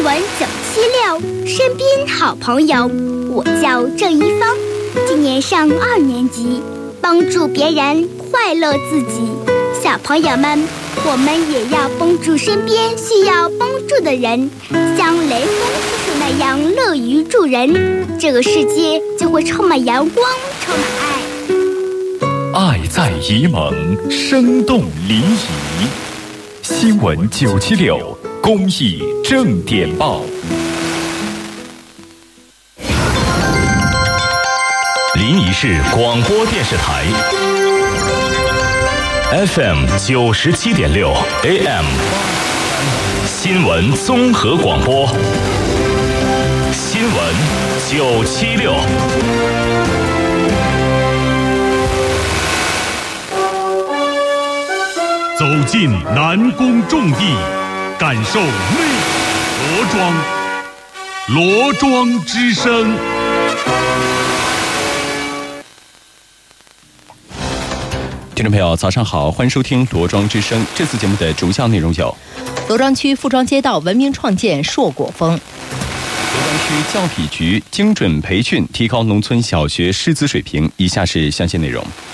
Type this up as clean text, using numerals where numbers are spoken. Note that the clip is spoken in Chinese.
闻976，身边好朋友，我叫郑一芳，今年上2年级，帮助别人，快乐自己。小朋友们，我们也要帮助身边需要帮助的人，像雷锋叔叔那样乐于助人，这个世界就会充满阳光，充满爱。爱在沂蒙，生动临沂。新闻976，公益正点报。临沂市广播电视台 FM 97.6 AM 新闻综合广播，新闻976。 走进南宫重地，感受内罗庄，罗庄之声。 听众朋友，早上好，欢迎收听罗庄之声。这次节目的主要内容有： 罗庄区富庄街道文明创建硕果丰； 罗庄区教体局精准培训，提高农村小学师资水平。以下是详细内容。